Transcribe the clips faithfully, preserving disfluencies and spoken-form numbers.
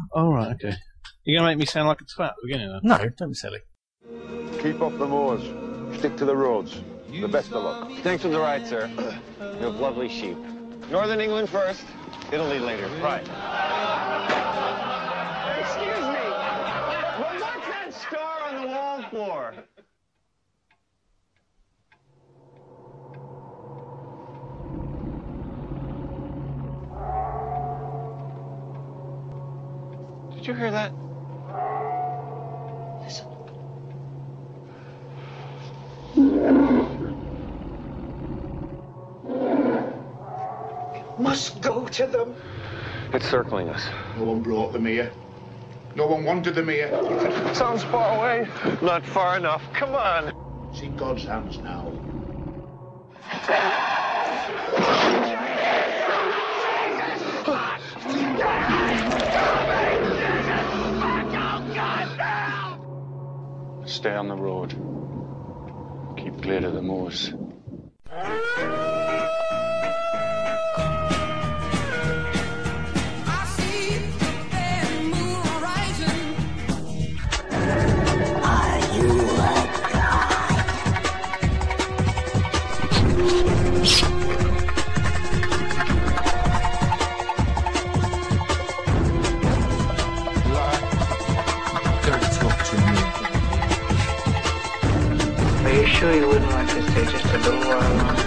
Oh, right, okay. You're going to make me sound like a twat at the beginning, though? No, don't be silly. Keep off the moors. Stick to the roads. The best of luck. Thanks for the ride, sir. You have lovely sheep. Northern England first, Italy later. Right. Excuse me. Well, what's that star on the wall for? Did you hear that? Listen. Must go to them. It's circling us. No one brought them here. No one wanted them here. Sounds far away. Not far enough. Come on. It's in God's hands now. Stay on the road. Keep clear to the moors. Are you sure you wouldn't like to stay just a little while longer?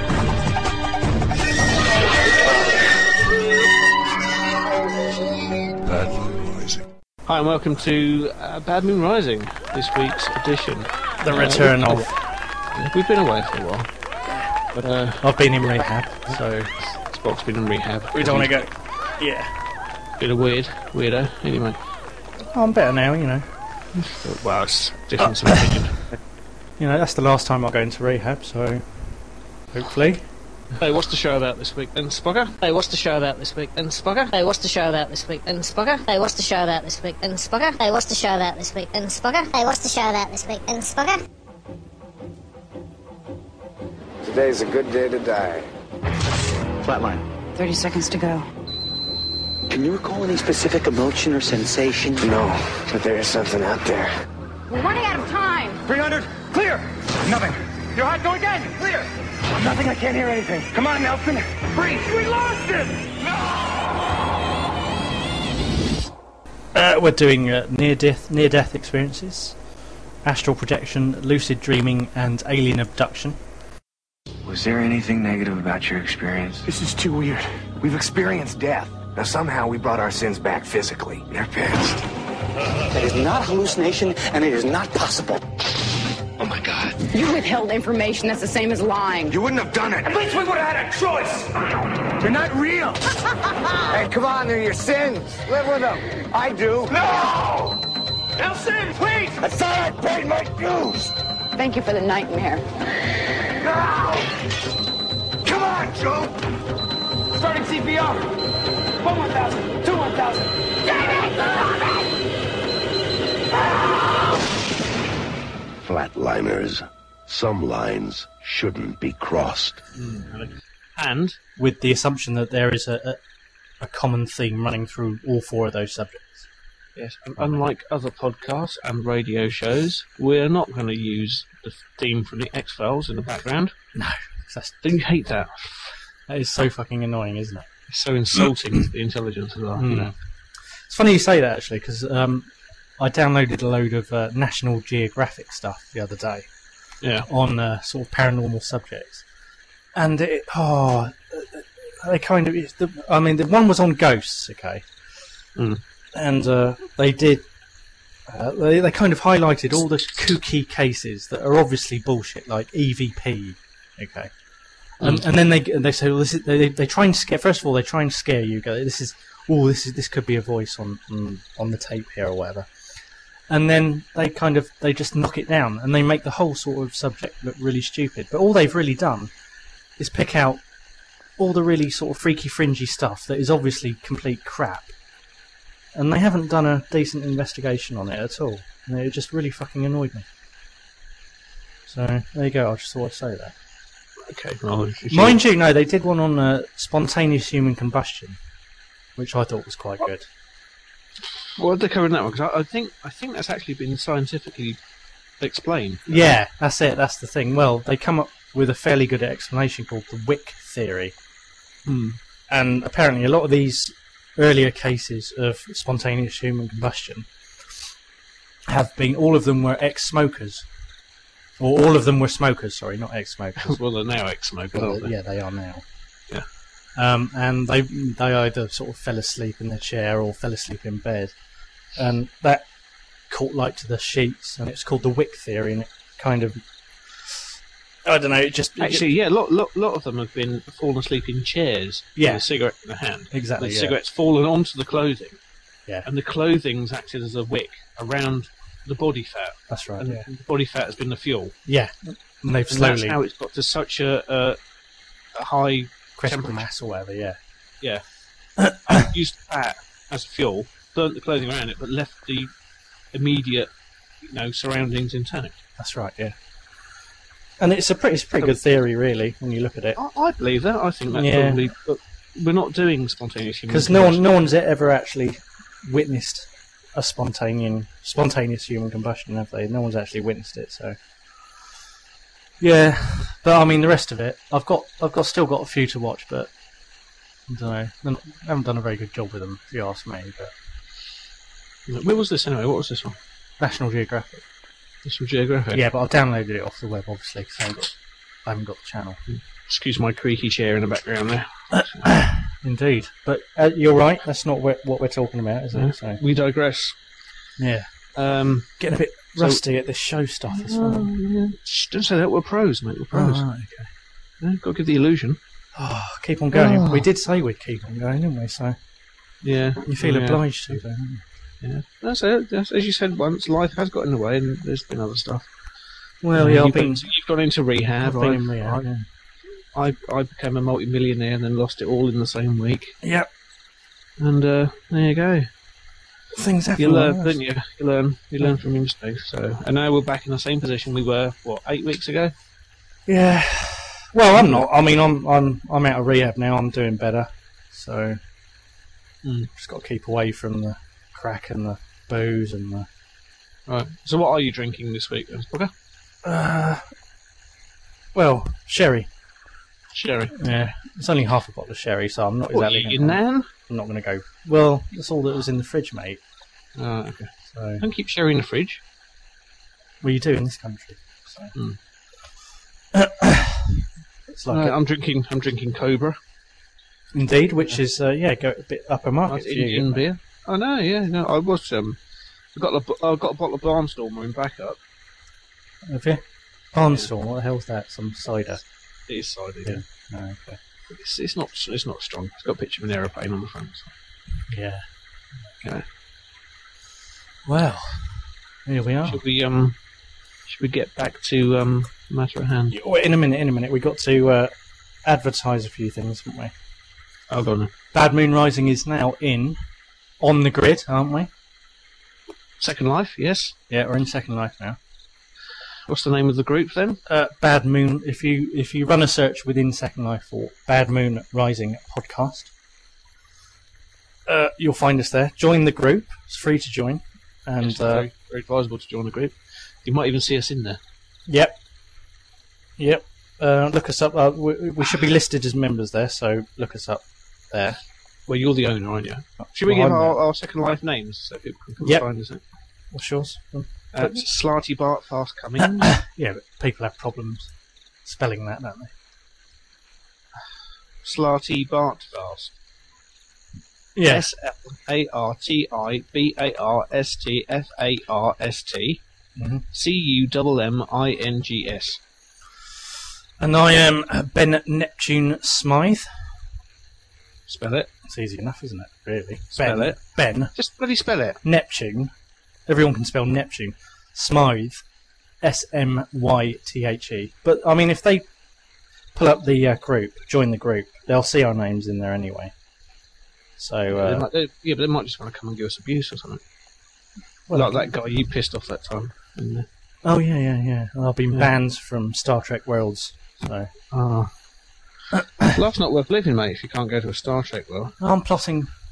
Bad Moon Rising. Hi, and welcome to uh, Bad Moon Rising, this week's edition. The return uh, of... We've been away for a while. But, uh, I've been in rehab, so... Spock's been in rehab. We don't want to go... Yeah. Been a weird, weirdo, anyway. Oh, I'm better now, you know. Well, it's difference of opinion. You know, that's the last time I'll go into rehab, so... Hopefully. Hey, what's the show about this week then, Spogger? Hey, what's the show about this week then, Spogger? Hey, what's the show about this week then, Spogger? Hey, what's the show about this week then, Spogger? Hey, what's the show about this week then, Spogger? Hey, what's the show about this week then, Spogger? Today's a good day to die. Flatline. Thirty seconds to go. Can you recall any specific emotion or sensation? No, but there is something out there. We're running out of time. three hundred, clear! Nothing. Your heart going again, clear! Nothing, I can't hear anything. Come on, Nelson. Breathe. We lost him! No! Uh, we're doing uh, near-death near-death experiences, astral projection, lucid dreaming, and alien abduction. Was there anything negative about your experience? This is too weird. We've experienced death. Now somehow we brought our sins back physically. They're past. That is not a hallucination, and it is not possible. Oh my God. You withheld information. That's the same as lying. You wouldn't have done it. At least we would have had a choice. They're not real. Hey, come on, they're your sins. Live with them. I do. No! Nelson, please! I thought I paid my dues. Thank you for the nightmare. No! Come on, Joe! Starting C P R. One one thousand, two one thousand. Damn it! Flatliners. Some lines shouldn't be crossed. And With the assumption that there is a, a, a common theme running through all four of those subjects. yes, and unlike other podcasts and radio shows, we're not going to use the theme from the X-Files in the background. No, that's, Don't you hate that? that is so fucking annoying, isn't it? It's so insulting to the intelligence of our, you know. It's funny you say that, actually, because um, I downloaded a load of uh, National Geographic stuff the other day Yeah. on uh, sort of paranormal subjects. And it, oh, they kind of, it's the, I mean, the one was on ghosts, okay? Mm. And uh, they did, uh, they, they kind of highlighted all the kooky cases that are obviously bullshit, like E V P, okay? And, Mm. and then they they say, well, this is, they they try and scare. First of all, they try and scare you. Go, this is, oh, this is this could be a voice on on, on the tape here or whatever. And then they kind of they just knock it down and they make the whole sort of subject look really stupid. But all they've really done is pick out all the really sort of freaky, fringy stuff that is obviously complete crap. And they haven't done a decent investigation on it at all. And it just really fucking annoyed me. So there you go. I just thought I'd say that. Okay. Well, if you- Mind you, no, they did one on uh, spontaneous human combustion, which I thought was quite good. What did they cover in that one? Because I, I think I think that's actually been scientifically explained. Yeah, that's it. That's the thing. Well, they come up with a fairly good explanation called the Wick theory. Hmm. And apparently a lot of these earlier cases of spontaneous human combustion have been, all of them were ex-smokers. Or all of them were smokers, sorry, not ex-smokers. Well, they're now ex-smokers, Well, aren't they? yeah, they are now. Yeah. Um, and they they either sort of fell asleep in their chair or fell asleep in bed. And that caught light to the sheets, and it's called the Wick theory, and it kind of... I don't know, it just... Actually, yeah, a lot, lot, lot of them have been fallen asleep in chairs Yeah. with a cigarette in the hand. Exactly, The yeah. cigarette's fallen onto the clothing. Yeah. And the clothing's acted as a wick around the body fat. That's right, and yeah. the body fat has been the fuel. Yeah, and they've And slowly... that's how it's got to such a, a, a high critical temperature. mass or whatever, yeah. Yeah. And used fat as fuel, burnt the clothing around it, but left the immediate, you know, surroundings intact. That's right, yeah. And it's a pretty, it's a pretty good theory, really, when you look at it. I, I believe that. I think that Yeah. probably... But we're not doing spontaneous human Because no one, combustion. no one's ever actually witnessed a spontaneous, spontaneous human combustion, have they? No one's actually witnessed it, so... Yeah, but I mean, the rest of it, I've got, I've got still got a few to watch, but... I don't know. They're not- I haven't done a very good job with them, if you ask me, but... Where was this anyway? What was this one? National Geographic. National Geographic? Yeah, but I've downloaded it off the web, obviously, because I haven't got, I haven't got the channel. Excuse my creaky chair in the background there. Indeed. But uh, you're right, that's not what, what we're talking about, is it? Yeah. So, We digress. yeah. Um, Getting a bit So- rusty at this show stuff as well. Shh, don't say that. We're pros, mate. We're pros. Oh, right, okay. Yeah, got to give the illusion. Oh, keep on going. Oh. We did say we'd keep on going, didn't we? So Yeah. you feel yeah. obliged to, don't you? Yeah. That's it. That's, as you said once, life has got in the way, and there's been other stuff. Well, Uh, yeah, I've you've, been, been, you've gone into rehab. I've been I've- in rehab, yeah. I, I became a multi-millionaire and then lost it all in the same week. Yep. And uh, there you go. Things happen. You learn, like don't you? You learn. You learn from your mistakes. So, and now we're back in the same position we were, what, eight weeks ago? Yeah. Well, I'm not. I mean, I'm I'm I'm out of rehab now. I'm doing better. So Mm. just got to keep away from the crack and the booze and the. Right. So, what are you drinking this week, then, Bugger? Uh, well, sherry. Sherry. Yeah, it's only half a bottle of sherry, so I'm not What, exactly. you, you gonna, nan? I'm not going to go. Well, that's all that was in the fridge, mate. Oh, okay. So, Don't keep sherry in the fridge. well, you do in this country. So. Mm. It's like Uh, a- I'm drinking. I'm drinking Cobra. indeed, which is uh, yeah, go a bit upper market Nice for you. Indian isn't it? beer. Oh no, yeah, no. I was. Um, I got a, bo- I got a bottle of Barnstormer in backup. Have you? Barnstorm, what the hell's that? Some cider. It is cider. Yeah. Yeah. Oh, okay. It's, it's not. It's not strong. It's got a picture of an aeroplane on the front. So. Yeah. Okay. Well, here we are. Should we um? Should we get back to um the matter at hand? Oh, in a minute, in a minute. We got to uh, advertise a few things, haven't we? Oh, go on then. Bad Moon Rising is now in on the grid, aren't we? Second Life, yes. Yeah, we're in Second Life now. What's the name of the group then? Uh, Bad Moon. If you if you run a search within Second Life for Bad Moon Rising podcast, uh, you'll find us there. Join the group. It's free to join, and It's uh, very, very advisable to join the group. You might even see us in there. yep, yep. Uh, look us up. Uh, we, we should be listed as members there, so look us up there. Well, you're the owner, aren't you? Should we Well, give I'm our, there. our Second Life names so people can come Yep. find us? What's yours? Uh, Slarty Bart Fast Coming. Yeah, but people have problems spelling that, don't they? Slarty Bart Fast. Yeah. S L A R T I B A R S T F A R S T Mhm. C U M M I N G S. And I am uh, Ben Neptune Smythe. Spell it. It's easy enough, isn't it? Really. Spell Ben, it. Ben Just bloody spell it. Neptune. Everyone can spell Neptune. Smythe. S M Y T H E. But, I mean, if they pull up the uh, group, join the group, they'll see our names in there anyway. So, They uh, might, they, yeah, but they might just want to come and give us abuse or something. well, Like that guy you pissed off that time. didn't they? oh, yeah, yeah, yeah. I've been Yeah. banned from Star Trek Worlds. So, Ah. Life's not worth living, mate, if you can't go to a Star Trek world. I'm plotting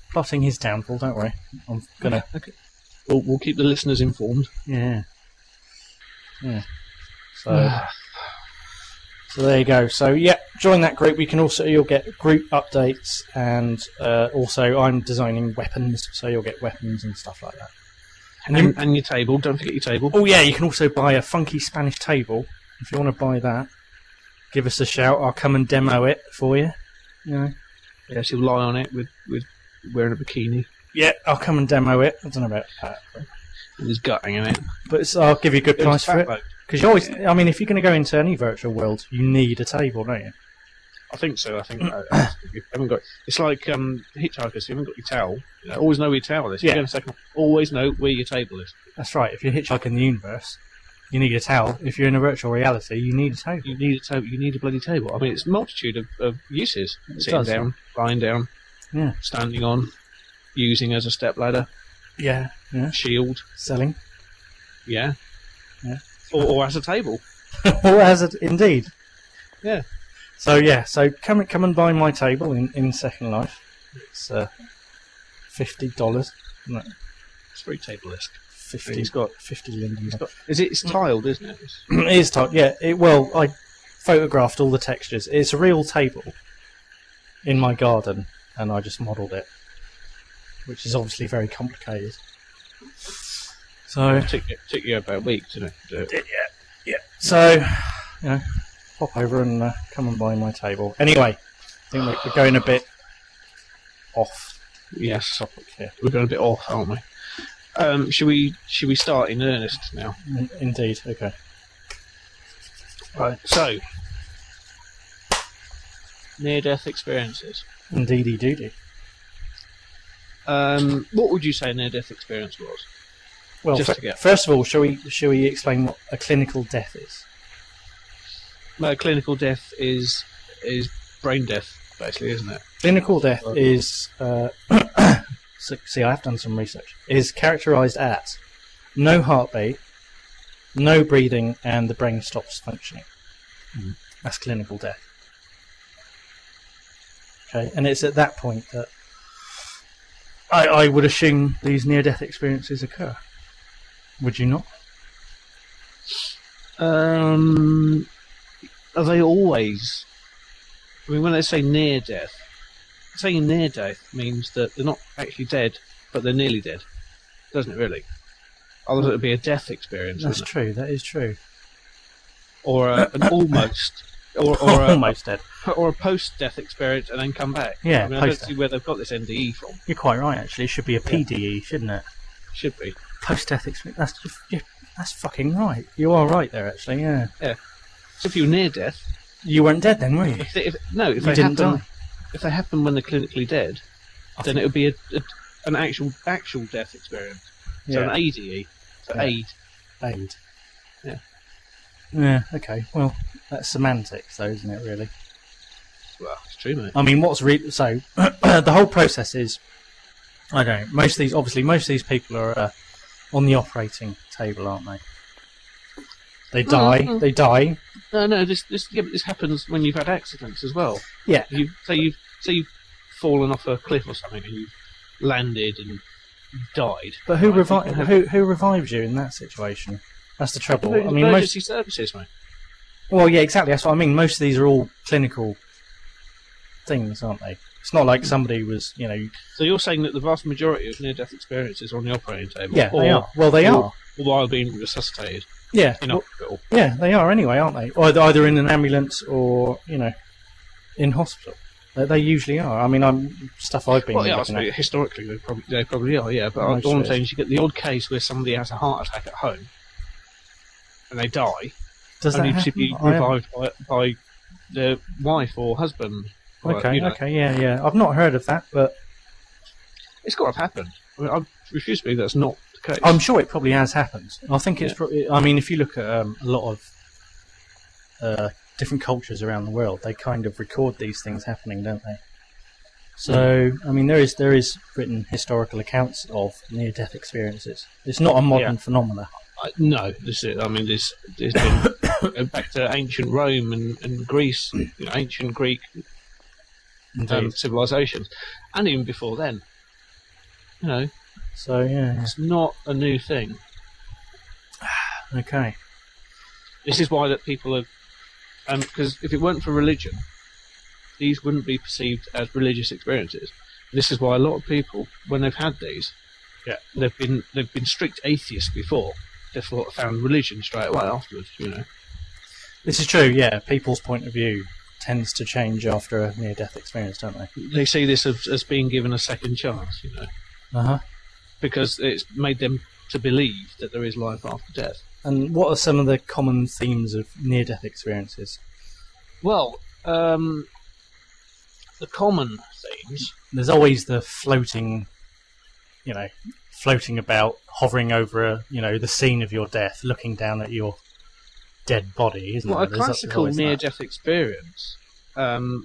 plotting his downfall. Don't worry, I'm gonna. Yeah, okay. We'll, we'll keep the listeners informed. Yeah. Yeah. So. So there you go. So yeah, join that group. You can also you'll get group updates, and uh, also I'm designing weapons, so you'll get weapons and stuff like that. And, and, and your table. Don't forget your table. Oh yeah, you can also buy a funky Spanish table if you want to buy that. Give us a shout. I'll come and demo it for you. You know. Yes, you'll lie on it with, with wearing a bikini. Yeah, I'll come and demo it. I don't know about that. And there's gutting in it. But it's, I'll give you a good It's price for fat it. bloke. Because you always, I mean, if you're going to go into any virtual world, you need a table, don't you? I think so. I think uh, if you haven't got. It's like um, hitchhikers. You haven't got your towel. You know, always know where your towel is. If Yeah. you go in a second, always know where your table is. That's right. If you're hitchhiking the universe, you need a towel. If you're in a virtual reality, you need a table. You need a table. You need a bloody table. I mean, it's a multitude of, of uses. It Sitting does, down, lying down, Yeah. standing on, using as a step ladder, Yeah. Yeah. shield. Selling. Yeah. Yeah. Or, or as a table. Or as it indeed. Yeah. So yeah. So come come and buy my table in, in Second Life. It's uh, fifty dollars. No, It's very table-esque. fifty. It's got- fifty linden. It's got, is it? It's tiled, isn't it? It's, It is type, yeah. It, well, I photographed all the textures. It's a real table in my garden, and I just modelled it, which is obviously very complicated. So, it took, it took you about a week to do it. yeah, yeah. So, you know, pop over and uh, come and buy my table. Anyway, I think we're, we're going a bit off Yes, topic here. we're going a bit off, aren't we? Um, should we? Should we start in earnest now? In- indeed. Okay. Right. So, near-death experiences. Indeedy doody. Um, what would you say a near-death experience was? Well, Just fir- to get- first of all, shall we shall we explain what a clinical death is? Well, clinical death is is brain death, basically, isn't it? Clinical death is, uh, so- see, I have done some research, is characterised as no heartbeat, no breathing, and the brain stops functioning. Mhm. That's clinical death. Okay, and it's at that point that I, I would assume these near-death experiences occur. Would you not? Um, are they always? I mean, when they say near death, saying near death means that they're not actually dead, but they're nearly dead, doesn't it? Really? Otherwise, it would be a death experience, That's wouldn't it? true, that is true. Or a, an almost, or or a, Almost dead. or a post-death experience and then come back. Yeah, I mean, I don't post-death. see where they've got this N D E from. You're quite right, actually. It should be a P D E, shouldn't it? Should be. Post-death experience. That's just, yeah, that's fucking right. You are right there, actually. Yeah. So if you're near death, You weren't dead then, were you? if, they, if no, if You they didn't happen, die. if they happen when they're clinically dead, I then think- it would be a, a, an actual actual death experience. So Yeah. an A D E, so Yeah. aid. Aid. Yeah. Yeah. Okay. Well, that's semantics, though, isn't it? Really. Well, it's true, mate. I mean, what's re- so? The whole process is. I don't know. Most of these, obviously, most of these people are uh, on the operating table, aren't they? They die. Mhm. They die. No, no, this this yeah, but this happens when you've had accidents as well. Yeah. You say you've say you've fallen off a cliff or something and you've landed and died. But who Right, you revi- can have- who who revives you in that situation? That's the trouble. I mean, most. emergency services, mate. Well, yeah, exactly. That's what I mean. Most of these are all clinical things, aren't they? It's not like somebody was, you know. So you're saying that the vast majority of near-death experiences are on the operating table? Yeah, or, they are. Well, they or, are. Or while being resuscitated Yeah. in well, hospital. yeah, they are anyway, aren't they? Either, either in an ambulance or, you know, in hospital. They, they usually are. I mean, I'm stuff I've been Well, yeah, I looking suppose at. historically they probably they probably are, yeah. But Most all of I'm it saying is. is you get the odd case where somebody has a heart attack at home and they die, Does that only to happen? be I haven't- revived by, by their wife or husband. or, Okay, you know. okay, yeah, yeah. I've not heard of that, but It's got to have happened. I mean, I refuse to believe that's not the case. I'm sure it probably has happened. I think it's Yeah. probably. I mean, if you look at um, a lot of uh, different cultures around the world, they kind of record these things happening, don't they? So, I mean, there is there is written historical accounts of near-death experiences. It's not a modern Yeah. phenomena. I, no, this is, I mean, there's, there's been go back to ancient Rome and, and Greece, you know, ancient Greek um, Indeed. civilizations, and even before then. You know, So yeah, it's not a new thing. okay. This is why that people are, because if it weren't for religion, these wouldn't be perceived as religious experiences. This is why a lot of people, when they've had these, Yeah. they've been they've been strict atheists before. They've sort of found religion straight away afterwards. You know. This is true. Yeah, people's point of view tends to change after a near-death experience, don't they? They see this as, as being given a second chance. You know. Uh huh. Because it's made them to believe that there is life after death. And what are some of the common themes of near-death experiences? Well, um, the common themes. There's always the floating, you know, floating about, hovering over, a, you know, the scene of your death, looking down at your dead body, isn't Well, there? a There's classical always that. near-death experience um,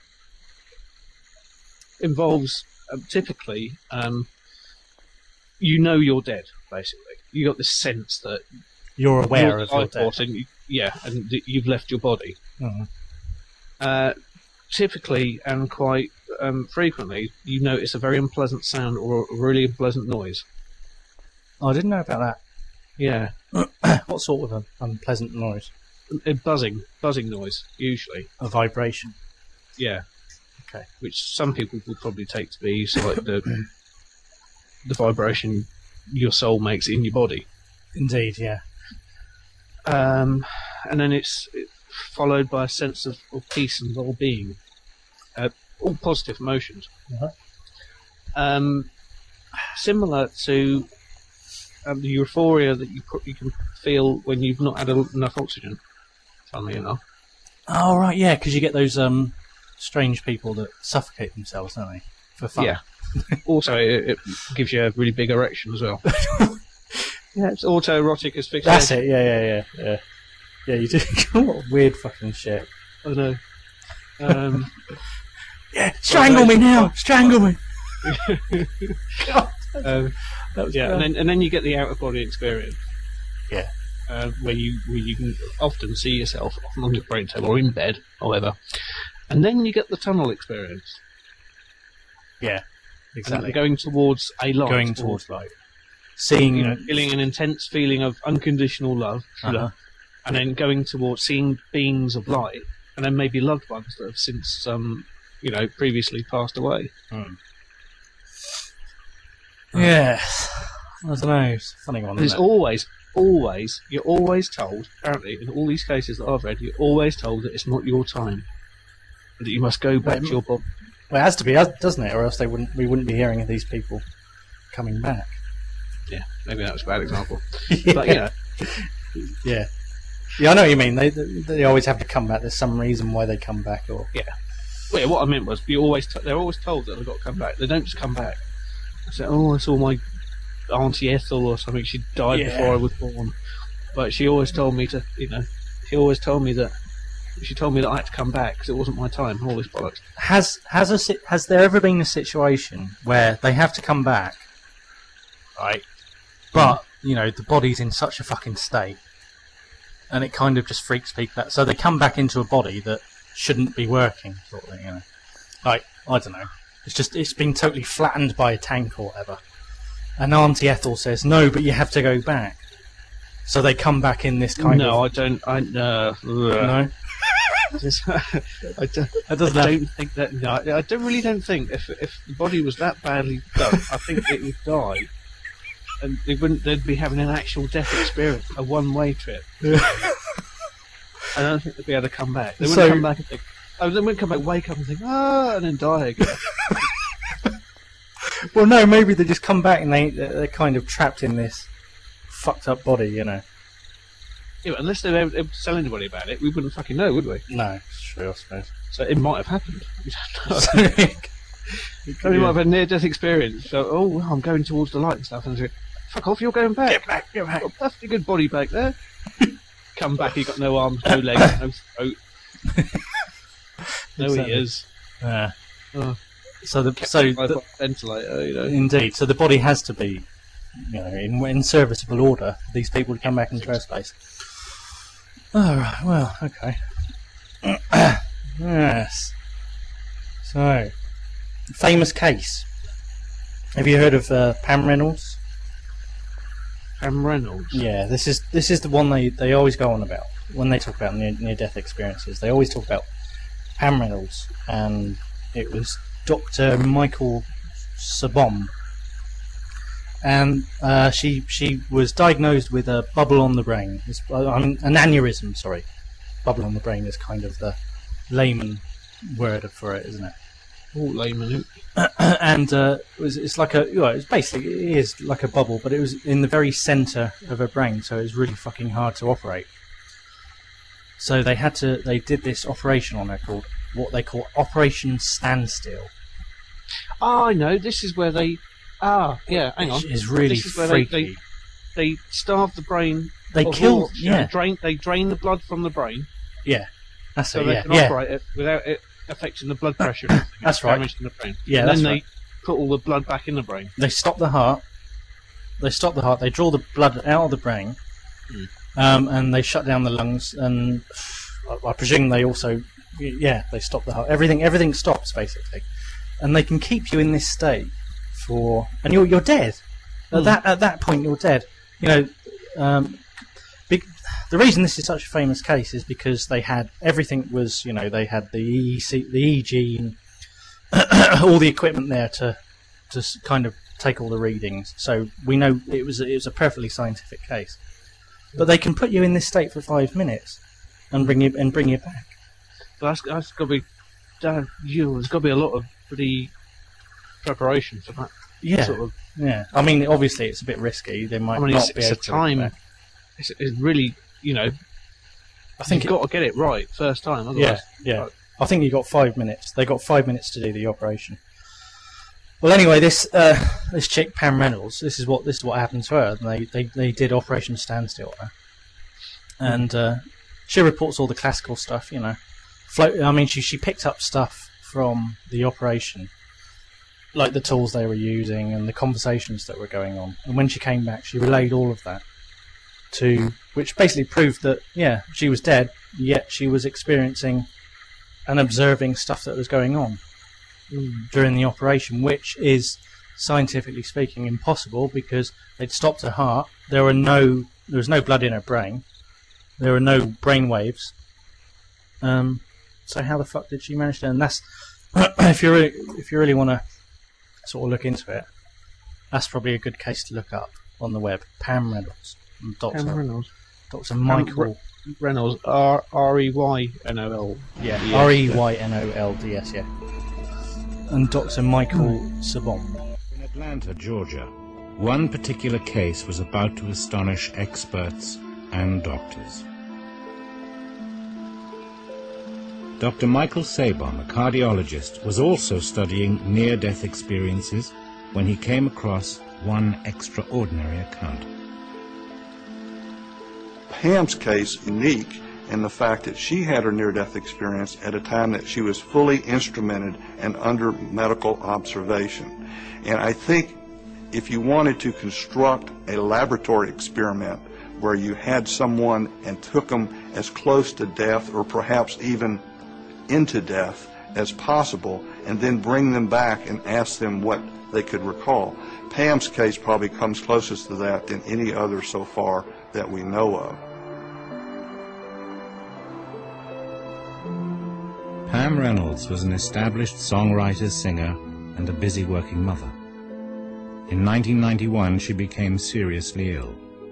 involves uh, typically, um, you know, you're dead. Basically, you got this sense that You're aware you're of your alive, death. and you, yeah, and that you've left your body. Mhm. Uh, typically and quite um, frequently, you notice a very unpleasant sound or a really unpleasant noise. Oh, I didn't know about that. Yeah, What sort of an unpleasant noise? a buzzing, buzzing noise usually. A vibration. Yeah. Okay. Which some people would probably take to be so like the the vibration your soul makes in your body. Indeed, yeah. Um, and then it's it, followed by a sense of, of peace and well-being. Uh, all positive emotions. Uh-huh. Um, similar to um, the euphoria that you put, you can feel when you've not had a, enough oxygen. Funnily enough. Oh, right, yeah, because you get those um, strange people that suffocate themselves, don't they? For fun. Yeah. Also, it, it gives you a really big erection as well. Yeah, it's autoerotic asphyxiation. That's it, yeah, yeah, yeah. Yeah, yeah you do. What weird fucking shit. I know. Um, Yeah, strangle me now! Strangle me! God. um, That was yeah, bad. and then and then you get the out of body experience. Yeah. Uh, where you where you can often see yourself often on your brain table or in bed, or whatever. And then you get the tunnel experience. Yeah, And exactly. going towards a light. Going or, towards light. Seeing, you know, feeling an intense feeling of unconditional love, Uh-huh. and then going towards seeing beings of light, and then maybe loved ones that have since, um, you know, previously passed away. Hmm. Yes. I don't know, it's a funny one, And it's isn't it? always, always, you're always told, apparently, in all these cases that I've read, you're always told that it's not your time. That you must go back Well, to your body. Well, it has to be, doesn't it? Or else they wouldn't. We wouldn't be hearing of these people coming back. Yeah, maybe that was a bad example. yeah. But, you know, yeah, yeah. I know what you mean. They they always have to come back. There's some reason why they come back, or yeah. Well, yeah, what I meant was, you always t- they're always told that they've got to come back. They don't just come back. I said, oh, I saw my Auntie Ethel or something. She died Yeah. before I was born. But she always told me to, you know, she always told me that, she told me that I had to come back because it wasn't my time. All this bollocks. has has a si- has there ever been a situation where they have to come back, right? But you know the body's in such a fucking state, and it kind of just freaks people out. So they come back into a body that shouldn't be working, sort of thing. You know, like I don't know. It's just it's been totally flattened by a tank or whatever. And Auntie Ethel says no, but you have to go back. So they come back in this kind no, of I don't. I uh, no. Just, I don't, That doesn't I have- don't think that. No, I don't really don't think if if the body was that badly done, I think it would die, and they wouldn't. They'd be having an actual death experience, a one-way trip. I don't think they'd be able to come back. They wouldn't So- come back and think. Oh, they wouldn't come back, wake up and think, ah, and then die again. Well, no, maybe they just come back and they they're kind of trapped in this fucked up body, you know. Yeah, but unless they were able to tell anybody about it, we wouldn't fucking know, would we? No, it's true, I suppose. So it might have happened. We don't know. So, Somebody might have had a near-death experience. So, oh, well, I'm going towards the light and stuff, and they say, "Fuck off, you're going back. Get back, get back. Got a perfectly good body back there." Come back, he got no arms, no legs, no throat. No Exactly. ears. Yeah. Oh. So the Kept so alive the, by a ventilator, you know. indeed, so the body has to be, you know, in, in serviceable order for these people to come back into airspace. Oh, right, well, okay. Yes. So, famous case. Have you heard of uh, Pam Reynolds? Pam Reynolds? Yeah, this is this is the one they, they always go on about when they talk about near, near-death experiences. They always talk about Pam Reynolds, and it was Doctor Michael Sabom. And uh, she she was diagnosed with a bubble on the brain. It's, I mean, an aneurysm, sorry. Bubble on the brain is kind of the layman word for it, isn't it? Oh, layman. And uh, it was, it's like a, well, it's basically, it is like a bubble, but it was in the very centre of her brain, so it was really fucking hard to operate. So they had to, they did this operation on her called, what they call Operation Standstill. Oh, I know, this is where they, ah, yeah, hang on. Which is really this is where freaky. They, they, they starve the brain. They of kill, all- you know, yeah. drain, they drain the blood from the brain, Yeah, that's so it, they yeah. can yeah. operate it without it affecting the blood pressure. and everything, That's right. damaging the brain. Yeah, and that's then right. they put all the blood back in the brain. They stop the heart. They stop the heart. They draw the blood out of the brain, Mm. um, and they shut down the lungs. And I, I presume they also, yeah, they stop the heart. Everything, everything stops basically, and they can keep you in this state for, and you're you're dead. At Mm. that at that point, you're dead. You know, um, big, the reason this is such a famous case is because they had everything was, you know, they had the E C, the E E G, and all the equipment there to to s- kind of take all the readings. So we know it was a, it was a perfectly scientific case. But they can put you in this state for five minutes and bring you and bring you back. But that's, that's got to be, damn, you, there's got to be a lot of pretty preparation for that. Yeah, Sort of, yeah. I mean, obviously it's a bit risky. They might I mean, not it's, be it's a able to bring time. you back. It's, it's really, you know, I think you've it- got to get it right first time. Otherwise, Yeah, yeah. I think you got five minutes. They got five minutes to do the operation. Well, anyway, this uh, this chick Pam Reynolds. This is what this is what happened to her. They they, they did Operation Standstill on her, and uh, she reports all the classical stuff. You know, float. I mean, she she picked up stuff from the operation, like the tools they were using and the conversations that were going on. And when she came back, she relayed all of that to, which basically proved that yeah, she was dead, yet she was experiencing and observing stuff that was going on during the operation, which is scientifically speaking impossible because they'd stopped her heart. There were no, there was no blood in her brain. There were no brain waves. Um, so how the fuck did she manage to? And that's if you really, if you really want to sort of look into it, that's probably a good case to look up on the web. Pam Reynolds, and Doctor Pam Reynolds. Doctor Michael Re- Reynolds, R R E Y N O L. Yeah, D S, R E Y N O L D S, yeah. And Doctor Michael Sabom. In Atlanta, Georgia, one particular case was about to astonish experts and doctors. Doctor Michael Sabom, a cardiologist, was also studying near-death experiences when he came across one extraordinary account. Pam's case unique in the fact that she had her near-death experience at a time that she was fully instrumented and under medical observation. And I think if you wanted to construct a laboratory experiment where you had someone and took them as close to death or perhaps even into death as possible and then bring them back and ask them what they could recall, Pam's case probably comes closest to that than any other so far that we know of. Pam Reynolds was an established songwriter, singer, and a busy working mother. In nineteen ninety-one, she became seriously ill.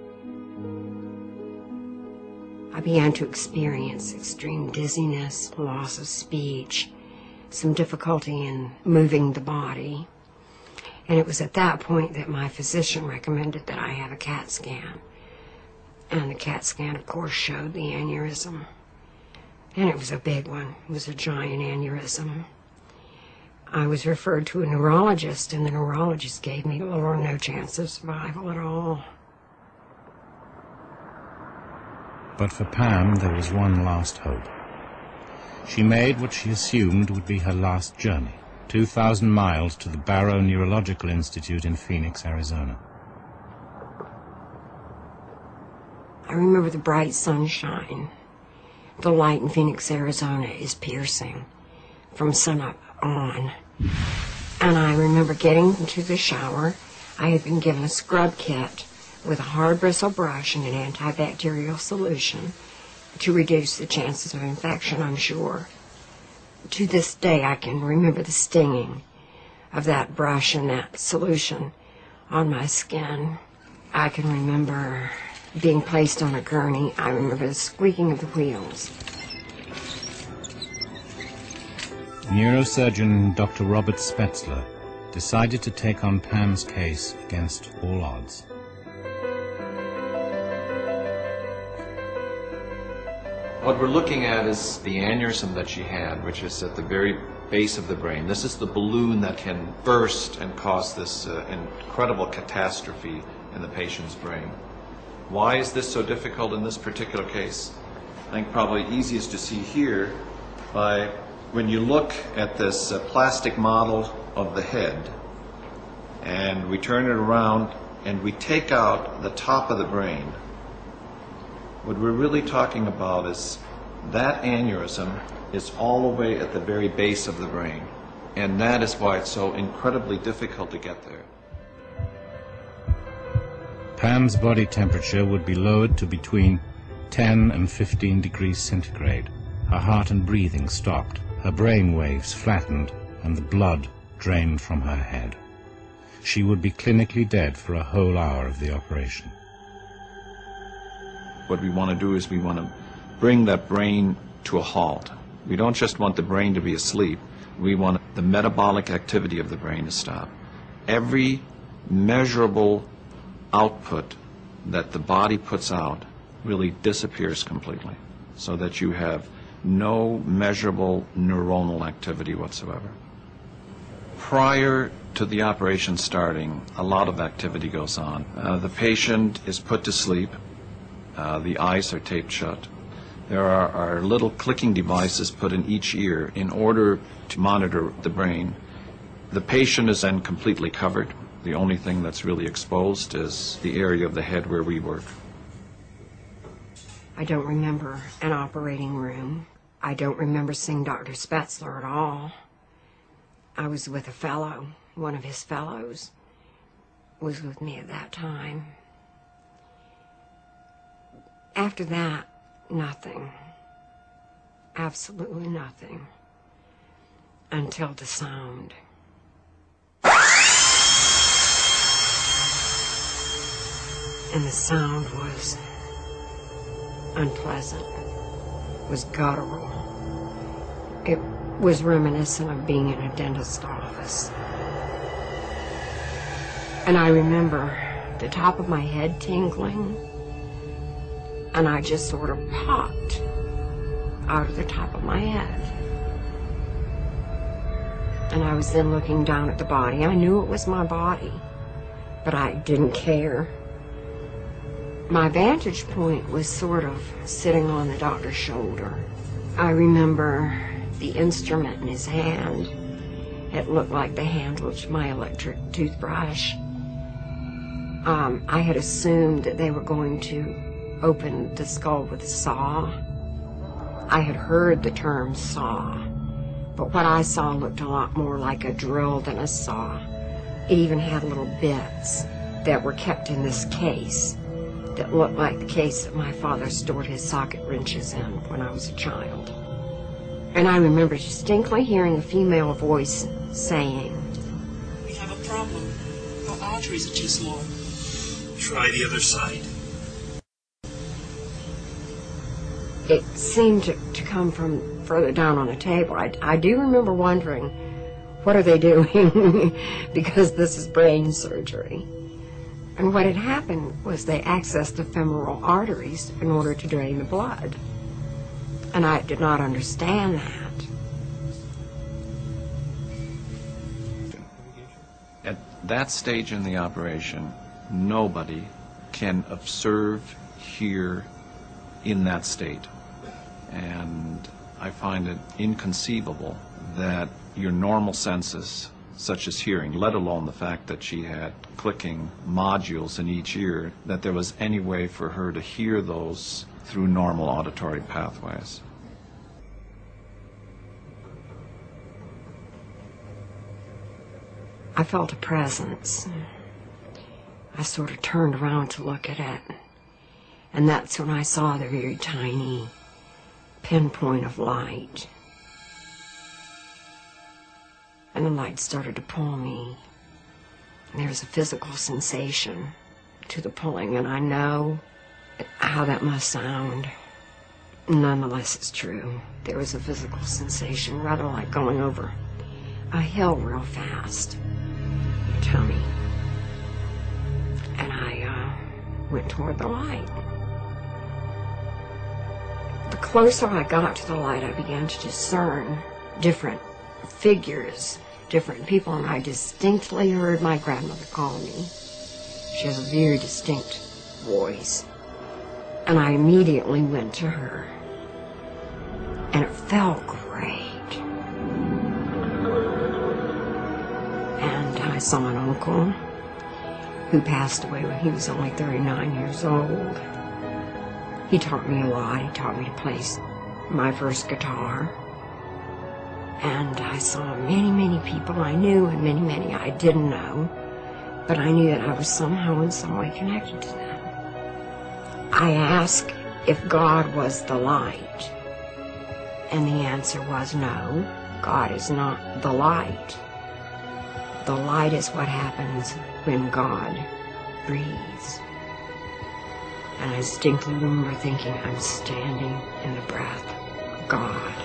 I began to experience extreme dizziness, loss of speech, some difficulty in moving the body. And it was at that point that my physician recommended that I have a CAT scan. And the CAT scan, of course, showed the aneurysm. And it was a big one. It was a giant aneurysm. I was referred to a neurologist, and the neurologist gave me little or no chance of survival at all. But for Pam, there was one last hope. She made what she assumed would be her last journey, two thousand miles to the Barrow Neurological Institute in Phoenix, Arizona. I remember the bright sunshine. The light in Phoenix, Arizona is piercing from sunup on. And I remember getting into the shower. I had been given a scrub kit with a hard bristle brush and an antibacterial solution to reduce the chances of infection, I'm sure. To this day, I can remember the stinging of that brush and that solution on my skin. I can remember being placed on a gurney. I remember the squeaking of the wheels. Neurosurgeon Doctor Robert Spetzler decided to take on Pam's case against all odds. What we're looking at is the aneurysm that she had, which is at the very base of the brain. This is the balloon that can burst and cause this uh, incredible catastrophe in the patient's brain. Why is this so difficult in this particular case? I think probably easiest to see here by when you look at this uh, plastic model of the head and we turn it around and we take out the top of the brain. What we're really talking about is that aneurysm is all the way at the very base of the brain, and that is why it's so incredibly difficult to get there. Pam's body temperature would be lowered to between ten and fifteen degrees centigrade. Her heart and breathing stopped, her brain waves flattened, and the blood drained from her head. She would be clinically dead for a whole hour of the operation. What we want to do is we want to bring that brain to a halt. We don't just want the brain to be asleep. We want the metabolic activity of the brain to stop. Every measurable output that the body puts out really disappears completely, so that you have no measurable neuronal activity whatsoever. Prior to the operation starting, a lot of activity goes on. Uh, the patient is put to sleep. Uh, the eyes are taped shut. There are, are little clicking devices put in each ear in order to monitor the brain. The patient is then completely covered. The only thing that's really exposed is the area of the head where we work. I don't remember an operating room. I don't remember seeing Doctor Spetzler at all. I was with a fellow. One of his fellows was with me at that time. After that, nothing. Absolutely nothing. Until the sound. And the sound was unpleasant, was guttural. It was reminiscent of being in a dentist's office. And I remember the top of my head tingling, and I just sort of popped out of the top of my head. And I was then looking down at the body. I knew it was my body, but I didn't care. My vantage point was sort of sitting on the doctor's shoulder. I remember the instrument in his hand. It looked like the handle of my electric toothbrush. Um, I had assumed that they were going to open the skull with a saw. I had heard the term saw, but what I saw looked a lot more like a drill than a saw. It even had little bits that were kept in this case that looked like the case that my father stored his socket wrenches in when I was a child. And I remember distinctly hearing a female voice saying, "We have a problem. Our arteries are too small. Try the other side." It seemed to, to come from further down on the table. I, I do remember wondering, what are they doing? Because this is brain surgery. And what had happened was they accessed the femoral arteries in order to drain the blood. And I did not understand that. At that stage in the operation, nobody can observe, hear in that state. And I find it inconceivable that your normal senses, such as hearing, let alone the fact that she had clicking modules in each ear, that there was any way for her to hear those through normal auditory pathways. I felt a presence. I sort of turned around to look at it, and that's when I saw the very tiny pinpoint of light. And the light started to pull me. And there was a physical sensation to the pulling, and I know how that must sound. Nonetheless, it's true. There was a physical sensation, rather like going over a hill real fast. Your tummy. And I uh, went toward the light. The closer I got to the light, I began to discern different figures, different people, and I distinctly heard my grandmother call me. She has a very distinct voice. And I immediately went to her. And it felt great. And I saw an uncle who passed away when he was only thirty-nine years old. He taught me a lot. He taught me to play my first guitar. And I saw many, many people I knew and many, many I didn't know. But I knew that I was somehow in some way connected to them. I asked if God was the light. And the answer was no, God is not the light. The light is what happens when God breathes. And I distinctly remember thinking, I'm standing in the breath of God.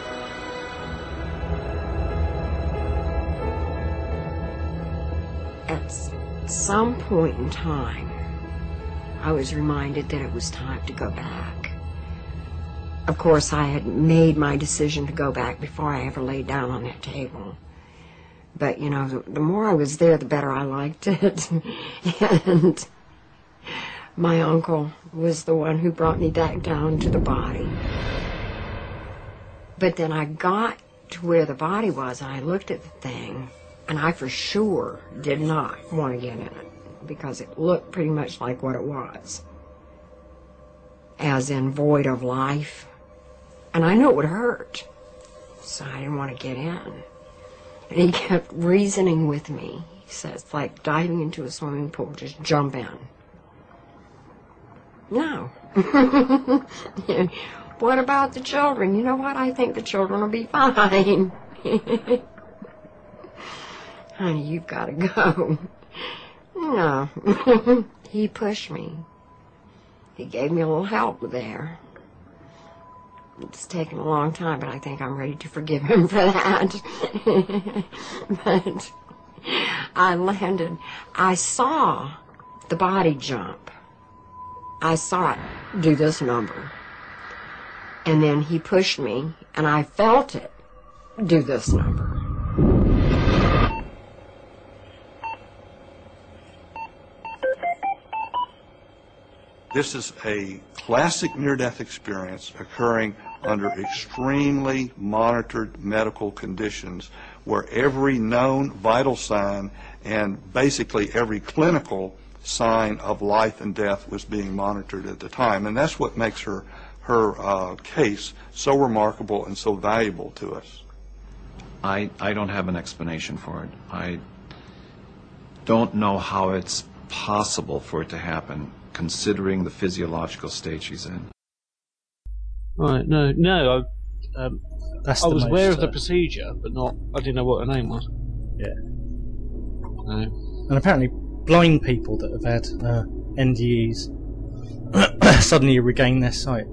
At some point in time, I was reminded that it was time to go back. Of course, I had made my decision to go back before I ever laid down on that table. But, you know, the, the more I was there, the better I liked it. And my uncle was the one who brought me back down to the body. But then I got to where the body was, and I looked at the thing, and I for sure did not want to get in it, because it looked pretty much like what it was. As in void of life. And I knew it would hurt, so I didn't want to get in. And he kept reasoning with me. He said, it's like diving into a swimming pool, just jump in. No. What about the children? You know what? I think the children will be fine. Honey, you've got to go. No. He pushed me. He gave me a little help there. It's taken a long time, but I think I'm ready to forgive him for that. But I landed. I saw the body jump. I saw it do this number. And then he pushed me, and I felt it do this number. This is a classic near-death experience occurring under extremely monitored medical conditions, where every known vital sign and basically every clinical sign of life and death was being monitored at the time. And that's what makes her, her uh, case so remarkable and so valuable to us. I, I don't have an explanation for it. I don't know how it's possible for it to happen, considering the physiological state she's in. Right, no, no, I, um, That's I the was most, aware of the uh, procedure, but not, I didn't know what her name was. Yeah. No. And apparently blind people that have had uh, N D Es suddenly regain their sight.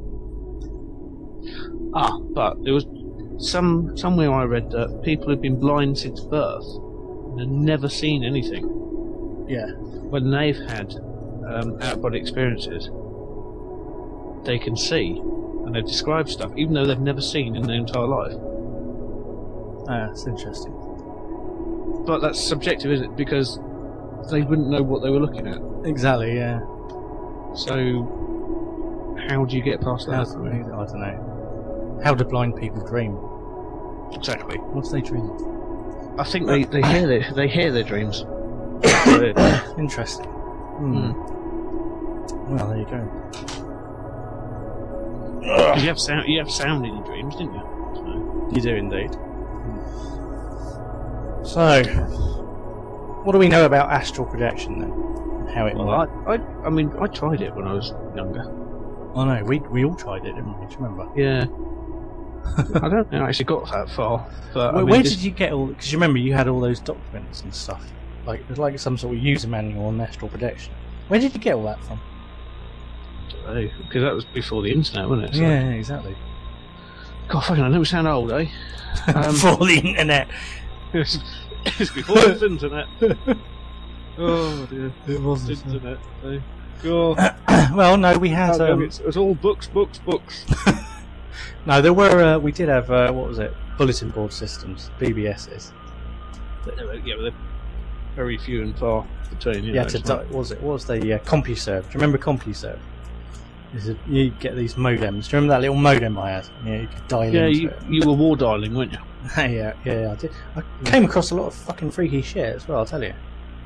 Ah, but there was some somewhere I read that people have been blind since birth and have never seen anything. Yeah. When they've had um, out-of-body experiences, they can see and they've described stuff, even though they've never seen in their entire life. Ah, that's interesting. But that's subjective, isn't it? Because they wouldn't know what they were looking at. Exactly, yeah. So, how do you get past that? How, I don't know. How do blind people dream? Exactly. What do they dream? I think they, they hear their they hear their dreams. Interesting. Hmm. Hmm. Well, there you go. You have sound. You have sound in your dreams, didn't you? So. You do indeed. So, what do we know about astral projection then? And how it Well, works? I, I, I mean, I tried it when I was younger. Oh no, we we all tried it, didn't we? Do you remember? Yeah. I don't think I actually got that far. But Where, I mean, where this- did you get all? Because you remember you had all those documents and stuff. Like it was like some sort of user manual on astral projection. Where did you get all that from? Because that was before the internet, wasn't it? So- Yeah, yeah, exactly. God, fucking, I know we sound old, eh? Um, Before the internet. It's, it's before the internet. Oh dear. It was the internet. Eh? God. Well, no, we had. Oh, no, Um, it's, it's all books, books, books. no, there were. Uh, we did have. Uh, what was it? Bulletin board systems, B B Ss. Yeah, but they're very few and far between. You You know, had to. it's Di- not- what was it? What was the uh, CompuServe? Do you remember CompuServe? Is it- You get these modems. Do you remember that little modem I had? Yeah, you could dial yeah, into you, it. you were war dialing, weren't you? yeah, yeah, yeah, I did. I came across a lot of fucking freaky shit as well. I'll tell you.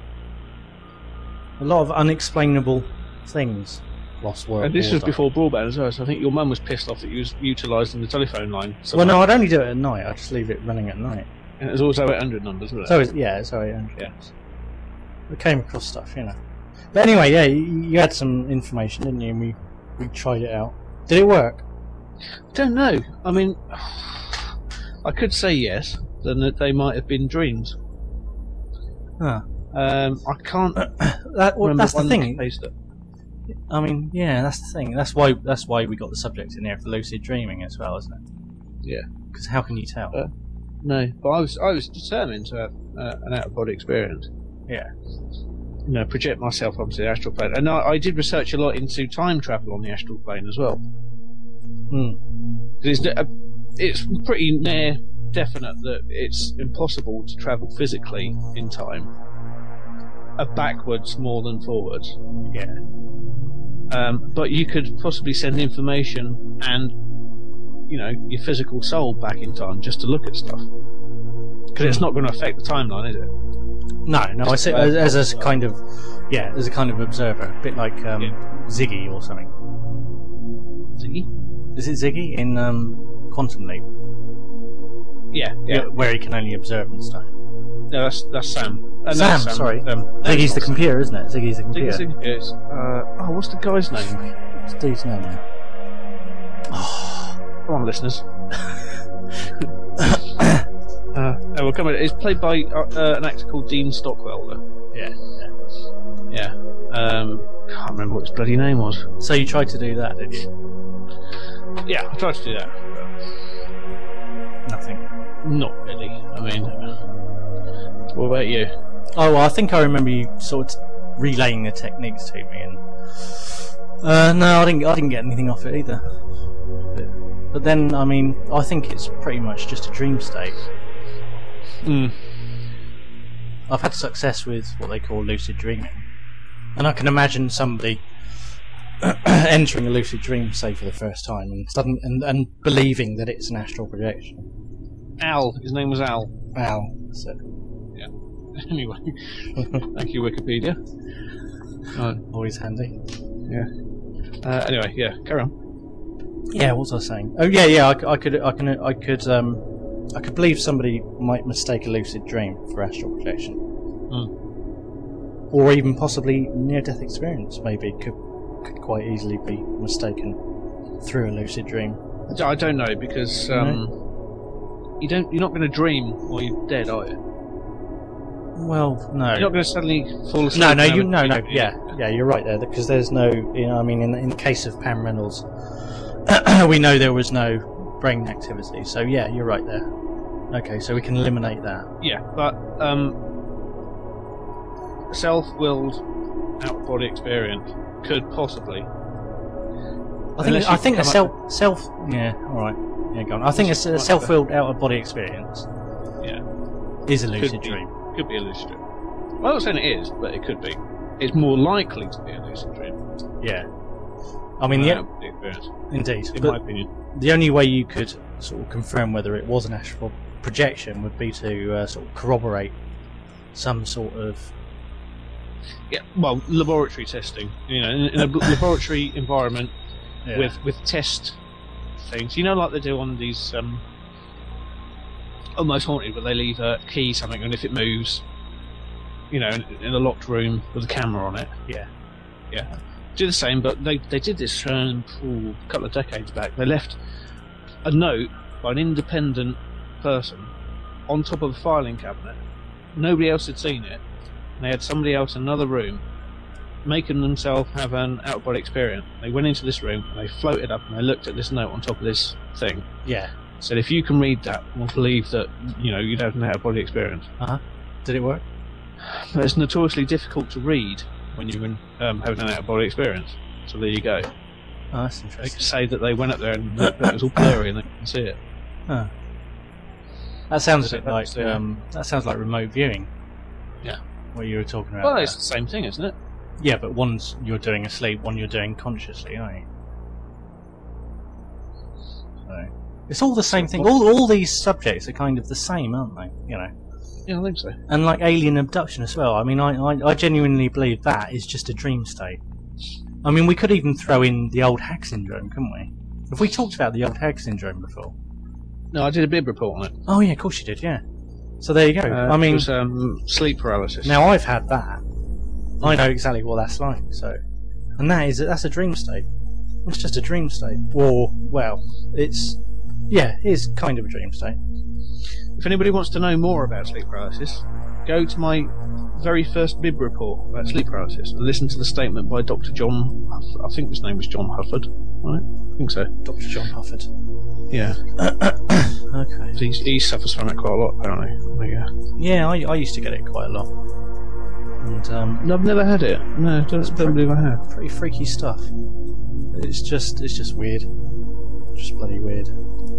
A lot of unexplainable things. Lost work. And this war was dialing. before broadband as well, so I think your mum was pissed off that you was utilising the telephone line. Well, no, I'd only do it at night. I'd just leave it running at night. And it was also eight hundred numbers, wasn't it? So it's, yeah, it's oh eight hundred. Yeah. We came across stuff, you know. But anyway, yeah, you, you had some information, didn't you? And we we tried it out. Did it work? I don't know. I mean, I could say yes, then that they might have been dreams. Huh. Um, I can't. That, well, remember that's the one thing. case that- I mean, yeah, that's the thing. That's why that's why we got the subject in there for lucid dreaming as well, isn't it? Yeah. Because how can you tell? Uh, no, but I was I was determined to have uh, an out of body experience. Yeah. You know, project myself onto the astral plane, and I, I did research a lot into time travel on the astral plane as well. Hmm. It's, uh, it's pretty near definite that it's impossible to travel physically in time, uh, backwards more than forwards. Yeah. Um, but you could possibly send information and, you know, your physical soul back in time just to look at stuff. Because it's not going to affect the timeline, is it? No, no. I see as, as a kind of yeah, as a kind of observer, a bit like um, Yeah. Ziggy or something. Ziggy? Is it Ziggy in um, Quantum Leap? Yeah, yeah. Where he can only observe and stuff. No, that's that's Sam. Uh, no, Sam, Sam, sorry. Um, no, Ziggy's it's the not Sam. computer, isn't it? Ziggy's the computer. Ziggy, Ziggy, yes. Uh, oh, what's the guy's name? What's the dude's name now? Come on, listeners. uh, oh, well, come on. It's played by uh, uh, an actor called Dean Stockwell. Yeah. Yeah. Um, can't remember what his bloody name was. So you tried to do that, did you? Yeah, I tried to do that. Nothing. Not really. I mean, what about you? Oh, well, I think I remember you sort of relaying the techniques to me, and uh, no, I didn't. I didn't get anything off it either. But, but then, I mean, I think it's pretty much just a dream state. Mm. I've had success with what they call lucid dreaming, and I can imagine somebody entering a lucid dream, say for the first time, and sudden and, and believing that it's an astral projection. Al. His name was Al. Al. That's it. Yeah. Anyway, thank you, Wikipedia. Uh, Always handy. yeah. Uh, anyway, yeah. Carry on. Yeah, what was I saying? Oh yeah, yeah. I, c- I could, I can, I could, um, I could believe somebody might mistake a lucid dream for astral projection, Mm. or even possibly near-death experience. Maybe could could quite easily be mistaken through a lucid dream. I d- I don't know because um, you don't. You're not going to dream while you're dead, are you? Well, no. You're not going to suddenly fall asleep. No, no, and have you, a no, no. dream. Yeah, yeah. You're right there because there's no. You know, I mean, in in the case of Pam Reynolds, we know there was no brain activity. So yeah, you're right there. Okay, so we can eliminate that. Yeah, but um, self-willed out-of-body experience could possibly. I think. Unless I you think a come self up self. Yeah. All right. Yeah, go on. I think a, a self-willed out-of-body experience Yeah, is a could lucid be, dream. could be a lucid dream. I'm not saying it is, but it could be. It's more likely to be a lucid dream. Yeah. I mean, than yeah, an out-of-body experience, indeed. in But my opinion. the only way you could sort of confirm whether it was an astral projection would be to uh, sort of corroborate some sort of. Yeah, well, laboratory testing. You know, in, in a laboratory environment Yeah. with with test things. You know, like they do on these um, Almost Haunted, where they leave a key something, and if it moves, you know, in, in a locked room with a camera on it. Yeah. Yeah. Do the same, but they they did this um, a couple of decades back. They left a note by an independent person on top of a filing cabinet. Nobody else had seen it. And they had somebody else in another room making themselves have an out-of-body experience. They went into this room and they floated up and they looked at this note on top of this thing. Yeah. Said, if you can read that, we'll believe that, you know, you'd have an out-of-body experience. Uh-huh. Did it work? But it's notoriously difficult to read when you're um, having an out-of-body experience. So there you go. Oh, that's They interesting. could say that they went up there and it was all blurry and they couldn't see it. Huh. That sounds a So bit that's like the- um, that sounds like remote viewing. Yeah. What you were talking about. Well, there. it's the same thing, isn't it? Yeah, but one's you're doing asleep, one you're doing consciously, aren't you? So it's all the same thing. All all these subjects are kind of the same, aren't they? You know. Yeah, I think so. And like alien abduction as well. I mean, I, I, I genuinely believe that is just a dream state. I mean, we could even throw in the old hack syndrome, couldn't we? Have we talked about the old hack syndrome before? No, I did a bib report on it. Oh yeah, of course you did. Yeah. So there you go. Uh, I mean, it was um, sleep paralysis. now I've had that. I know exactly what that's like. So, and that is that's a dream state. It's just a dream state. Or well, it's yeah, it is kind of a dream state. If anybody wants to know more about sleep paralysis, go to my very first bib report about sleep paralysis and listen to the statement by Doctor John. Huff- I think his name was John Hufford, right? I think so. Doctor John Hufford. Yeah. Okay. He, he suffers from it quite a lot, apparently. But, yeah. Yeah, I, I used to get it quite a lot. And um, No, I've never had it. No, don't, don't believe I have. pretty freaky stuff. It's just it's just weird. Just bloody weird.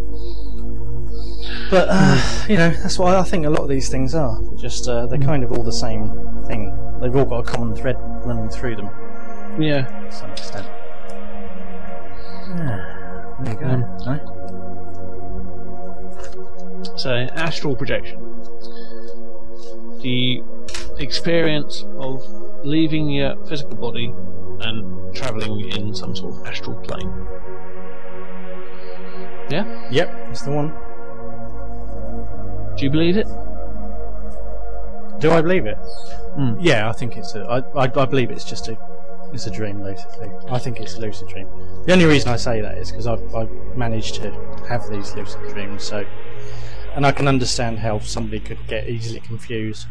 But uh, you know, that's what I think a lot of these things are. Just uh, they're kind of all the same thing. They've all got a common thread running through them Yeah. to some extent. Yeah, there you go. Um, Right? So, astral projection. The experience of leaving your physical body and travelling in some sort of astral plane. Yeah? Yep, that's the one. Do you believe it? Do I believe it? Mm. Yeah, I think it's a. I, I, I believe it's just a. It's a dream, basically. I think it's a lucid dream. The only reason I say that is because I've, I've managed to have these lucid dreams, so. And I can understand how somebody could get easily confused.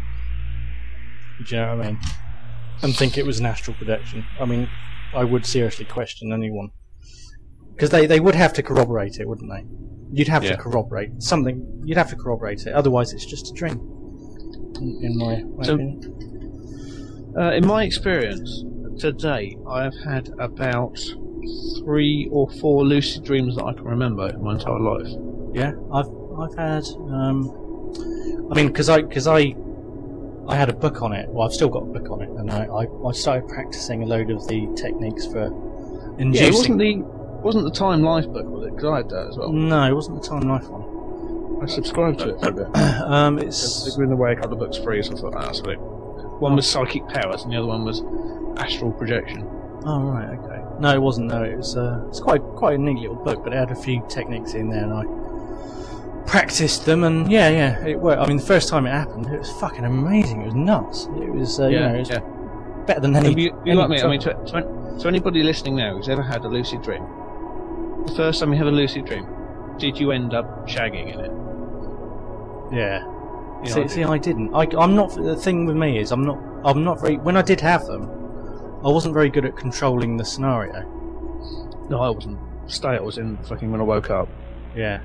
Do you know what I mean? And think it was an astral projection. I mean, I would seriously question anyone. Because they, they would have to corroborate it, wouldn't they? You'd have Yeah. to corroborate something. You'd have to corroborate it. Otherwise, it's just a dream. In, in my, my So- opinion. Uh, in my experience, to date, I have had about three or four lucid dreams that I can remember in my entire life. Yeah, I've I've had. Um, I mean, because I because I I had a book on it. Well, I've still got a book on it, and I, I, I started practicing a load of the techniques for inducing. Yeah, it wasn't the wasn't the Time Life book, was it? Because I had that as well. No, it wasn't the Time Life one. I subscribed to it for a bit. um, it's They were in the way a couple of books free, so I thought, ah, that's it. One was psychic powers, and the other one was astral projection. oh right, okay. No, it wasn't. No, it was. Uh, it's quite quite a neat little book, but it had a few techniques in there, and I practiced them, and yeah, yeah, it worked. I mean, the first time it happened, it was fucking amazing. It was nuts. It was, uh, you know, it was yeah. better than any. you, you any like me? I trouble. mean, to, to, to anybody listening now who's ever had a lucid dream, the first time you have a lucid dream, did you end up shagging in it? Yeah. You see, know, see, I didn't. I, I'm not. The thing with me is, I'm not. I'm not very. When I did have them, I wasn't very good at controlling the scenario. No, I wasn't. State I was in fucking when I woke up. Yeah.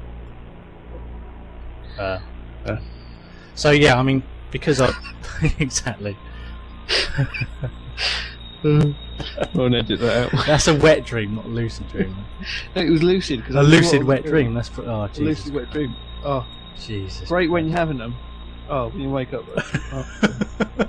Uh, Uh. so yeah, I mean, because I exactly. I'll edit that out. That's a wet dream, not a lucid dream. No, it was lucid. Cause A I knew lucid what I was wet doing. dream. That's pr- oh A Jesus. lucid wet dream. Oh, Jesus. great when you're having them. Oh, when you wake up. Oh.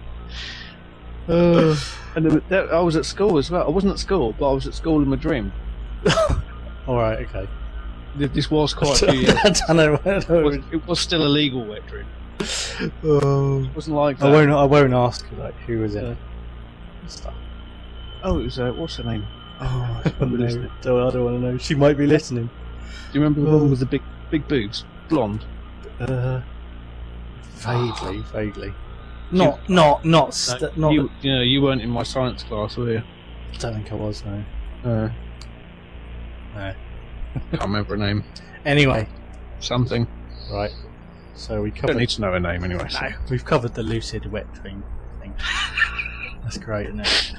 Uh, and then that, I was at school as well. I wasn't at school, but I was at school in my dream. All right. Okay. Th- This was quite a few years. I don't know. I don't It know. was, it was still a legal wet dream. Oh. It wasn't like that. I won't. I won't ask like who was in Yeah. it. Stuff. Oh, it was, uh, what's her name? Oh, I I don't, listening. know. Don't, I don't want to know. She might be listening. Do you remember the one with the big big boobs? Blonde. Uh, vaguely, vaguely. Not, You- not, not, No, st- not. you, you know, you weren't in my science class, were you? I don't think I was. No. Uh, No. can't remember her name. Anyway, Something. right. So we Don't covered. need to know her name anyway. so- No, we've covered the lucid wet dream thing. That's great, isn't it?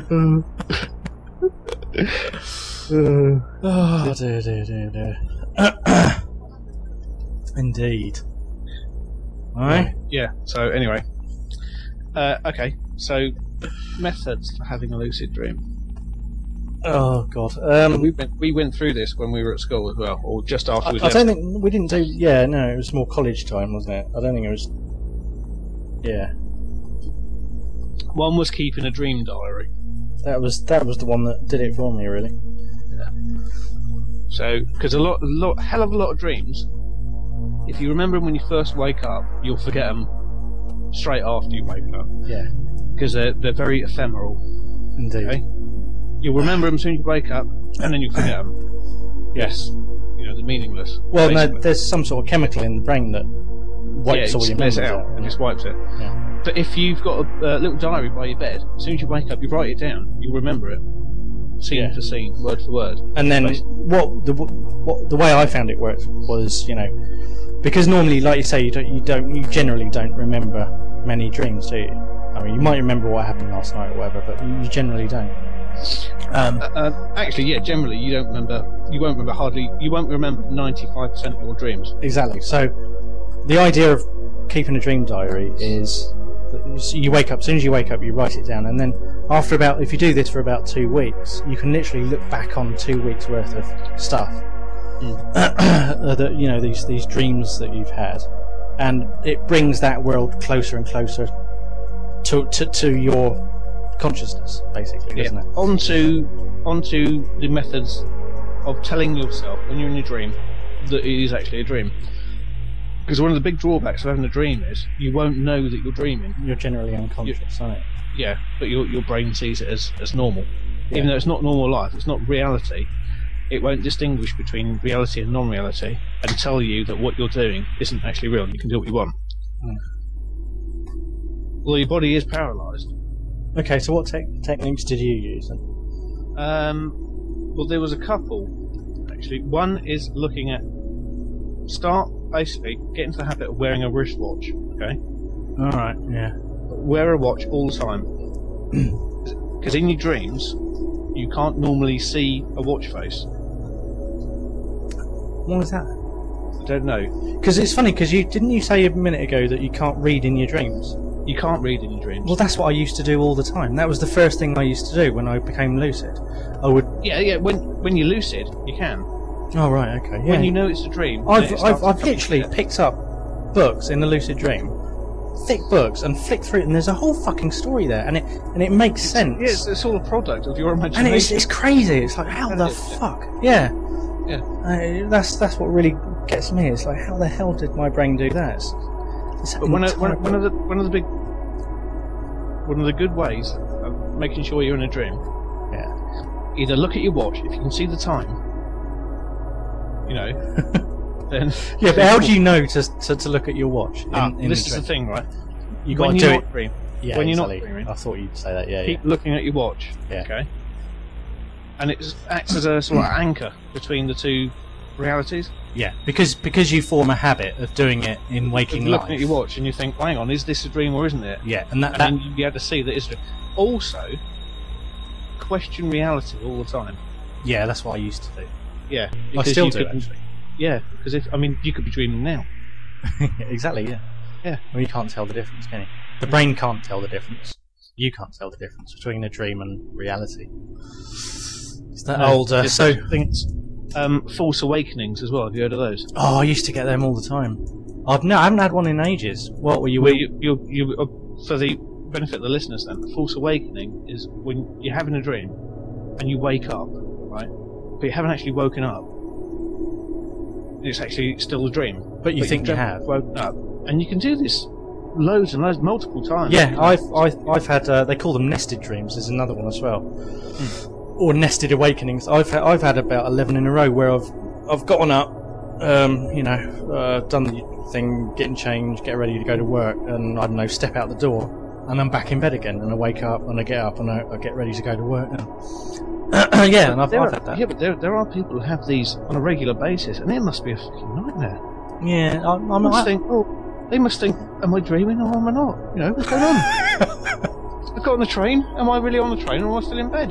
oh dear, dear, dear, dear. Indeed. Alright. Yeah. So anyway, uh, okay. So methods for having a lucid dream. Oh god. Um, we went we went through this when we were at school as well, or just after I, we I left. don't think we didn't do. Yeah, no, it was more college time, wasn't it? I don't think it was. Yeah, One was keeping a dream diary. that was that was the one that did it for me, really. So, because a lot, a lot, hell of a lot of dreams, if you remember them when you first wake up, you'll forget them straight after you wake up. Yeah, Because they're, they're very ephemeral. indeed. Okay? You'll remember them as soon as you wake up, and then you'll forget them. Yes. You know, they're meaningless. Well, no, basically. there's some sort of chemical in the brain that wipes yeah, all it your smears memories it out out. and just wipes it. Yeah. But if you've got a uh, little diary by your bed, as soon as you wake up, you write it down. You'll remember it, scene Yeah. for scene, word for word. And then Basically. what the what the way I found it worked was, you know, because normally, like you say, you don't you don't you generally don't remember many dreams, do you? I mean, you might remember what happened last night or whatever, but you generally don't. Um, Uh, uh, actually, yeah, generally you don't remember. You won't remember hardly. You won't remember ninety-five percent of your dreams. Exactly. So, the idea of keeping a dream diary is that you wake up. As soon as you wake up, you write it down, and then after about, if you do this for about two weeks, you can literally look back on two weeks worth of stuff. uh, that you know these these dreams that you've had, and it brings that world closer and closer to to, to your consciousness, basically, doesn't it? Onto onto the methods of telling yourself when you're in a dream that it is actually a dream. Because one of the big drawbacks of having a dream is you won't know that you're dreaming. You're generally unconscious, aren't you? Yeah, but your your brain sees it as, as normal. Yeah. Even though it's not normal life, it's not reality, it won't distinguish between reality and non-reality and tell you that what you're doing isn't actually real and you can do what you want. Mm. Well, your body is paralysed. Okay, so what te- techniques did you use then? Um, well, there was a couple, actually. One is looking at... Start, basically, get into the habit of wearing a wristwatch, okay? Alright, yeah. Wear a watch all the time. Because in your dreams, you can't normally see a watch face. What was that? I don't know. Because it's funny, because you didn't you say a minute ago that you can't read in your dreams? You can't read in your dreams. Well, that's what I used to do all the time. That was the first thing I used to do when I became lucid. I would. Yeah, yeah. When when you're lucid, you can. Oh right, okay. Yeah. When you know it's a dream. I've then it I've, starts I've to come literally together. picked up books in the lucid dream, thick books, and flicked through it, and there's a whole fucking story there, and it and it makes sense. Yeah, it's, it's all a product of your imagination. And it's it's crazy. It's like how the fuck? Yeah. Yeah. Uh, that's that's what really gets me. It's like how the hell did my brain do that? It's, it's But one of, entire- one, one of the one of the big one of the good ways of making sure you're in a dream. Yeah. Either look at your watch if you can see the time. You know. then. Yeah, but how do you know to to, to look at your watch? In, Ah, in this the is the dream? thing, right? You got when to you're do not it. dreaming. Yeah, when you're exactly. not dreaming. I thought you'd say that. Yeah, Keep yeah. looking at your watch. Yeah. Okay. And it acts as a sort of anchor between the two realities. Yeah, because because you form a habit of doing it in waking Looking life. at your watch and you think, hang on, is this a dream or isn't it? Yeah, and that, And that then you'll be able to see that it's a dream. Also, question reality all the time. yeah, that's what I used to do. Yeah. I because still you do could- actually. Yeah, because if I mean, you could be dreaming now. Exactly. Yeah. Yeah. Well, you can't tell the difference, can you? The brain can't tell the difference. You can't tell the difference between a dream and reality. It's that No, old. Uh, it's so, things, um, false awakenings as well. Have you heard of those? oh, I used to get them all the time. I've no, I haven't had one in ages. What were you? Where you, you, you, uh, for the benefit of the listeners, then, a false awakening is when you're having a dream and you wake up, right? But you haven't actually woken up. It's actually still a dream. But you think you you've have. woken up, and you can do this loads and loads, multiple times. Yeah, I've I've I've had. Uh, they call them nested dreams. There's another one as well, or nested awakenings. I've had, I've had about eleven in a row where I've I've gotten up, um, you know, uh, done the thing, getting changed, get ready to go to work, and I don't know, step out the door, and I'm back in bed again, and I wake up, and I get up, and I, I get ready to go to work. And yeah, and I've, there I've are, had that. Yeah, but there, there are people who have these on a regular basis, and it must be a fucking nightmare. Yeah, I, I'm I must not. think, oh, they must think, am I dreaming or am I not? You know, what's going on? I got on the train. Am I really on the train, or am I still in bed?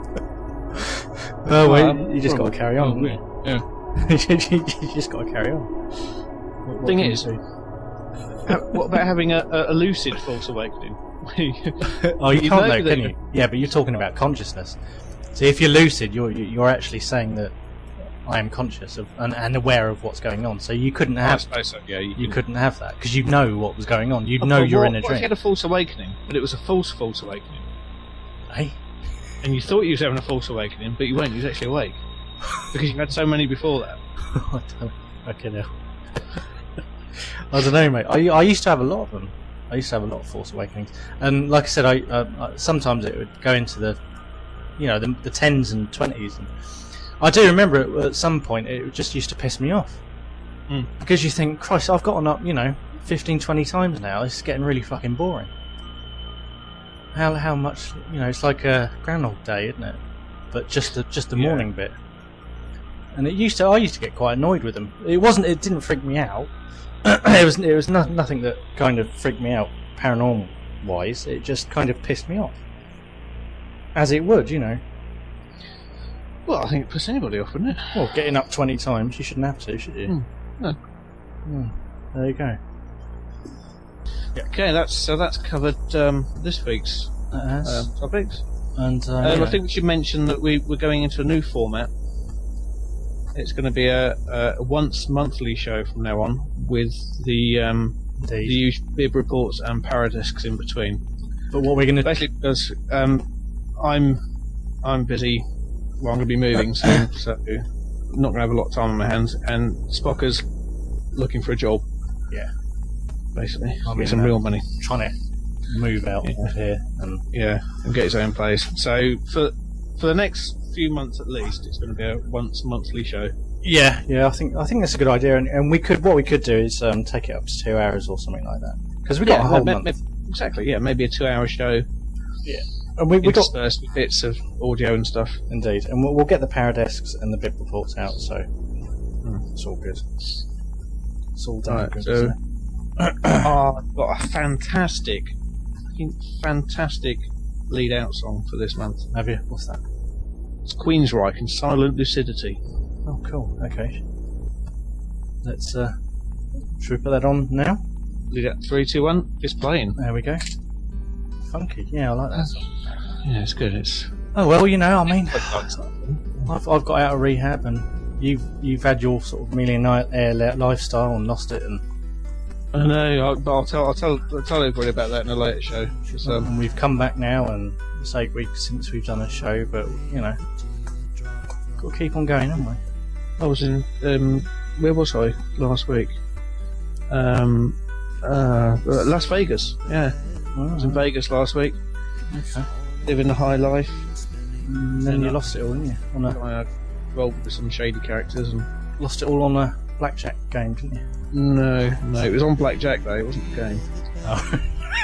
Oh, well, Um, you just got to carry on, haven't you? Yeah. you just got to carry on. What, what Thing can you is, do? Uh, what about having a, a, a lucid false awakening? Oh, you, You can't know though, that can you- you? Yeah, but you're talking about consciousness. So if you're lucid, you're you're actually saying that I am conscious of and, and aware of what's going on. So you couldn't I have suppose so, yeah. You, you couldn't have that because you know what was going on. You'd Oh, know but you're what, in a what if you dream. had a false awakening, but it was a false false awakening? Hey, And you thought you was having a false awakening, but you weren't. You was actually awake because you had so many before that. I don't. Okay, now. I don't know, mate. I I used to have a lot of them. I used to have a lot of false awakenings, and like I said, I uh, I- sometimes it would go into the, you know, the the tens and twenties. And I do remember it, at some point it just used to piss me off Mm. because you think, Christ, I've gotten up, you know, fifteen, twenty times now. This is getting really fucking boring. How how much, you know? It's like a Groundhog Day, isn't it? But just the just the Yeah. morning bit. And it used to, I used to get quite annoyed with them. It wasn't, it didn't freak me out. it was, it was no, nothing that kind of freaked me out paranormal wise. It just kind of pissed me off, as it would, you know. Well, I think it puts anybody off, wouldn't it? Well, getting up twenty times, you shouldn't have to, should you? Mm. No. Hmm. There you go. Okay, that's so that's covered um, this week's That has. uh, topics. And uh, Um, yeah. I think we should mention that we, we're going into a new format. It's going to be a, a once monthly show from now on, with the um, the Indeed. usual bib reports and paradiscs in between. But what we're going to Basically, because um, I'm I'm busy. Well, I'm going to be moving soon, so I'm not going to have a lot of time on my hands. And Spocker's looking for a job, yeah, basically, I get mean, some uh, real money. trying to move out Yeah. of here, and Yeah, and get his own place. So for for the next few months at least, it's going to be a once monthly show. yeah, yeah. I think I think that's a good idea, and, and we could what we could do is um, take it up to two hours or something like that, because we got Yeah, a whole ma- month. ma- exactly. Yeah, maybe a two-hour show. Yeah, and we we got interspersed with bits of audio and stuff. indeed, and we'll, we'll get the paradiscs and the bib reports out, so it's all good. It's all done. Right, good, so isn't it? oh, I've got a fantastic, fucking fantastic lead-out song for this month. Have you? What's that? It's Queensryche and Silent Lucidity. Oh, cool. Okay. Let's, uh, should we put that on now? Lead out three, two, one. It's playing. There we go. Funky. Yeah, I like that song. Yeah, it's good. It's Oh, well, you know, I mean, I've, I've got out of rehab, and you've, you've had your sort of millionaire li- lifestyle and lost it, and, I know, I'll, but I'll tell, I'll tell, I'll tell everybody about that in a later show. 'Cause, um, and we've come back now, and it's eight weeks since we've done a show, but, you know, got to keep on going, haven't we? I was in, um, where was I last week? Um, uh, Las Vegas. Yeah, Oh, I was in Vegas last week, okay. living the high life. And then you lost it all, didn't you? On a, I uh, rolled with some shady characters and. lost it all on a blackjack game, didn't you? No, no, it was on blackjack though. It wasn't a game. Oh.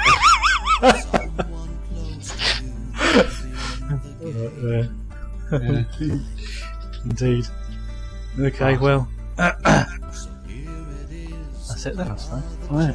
Yeah. Indeed. Okay, well, that's it then, I suppose. Right.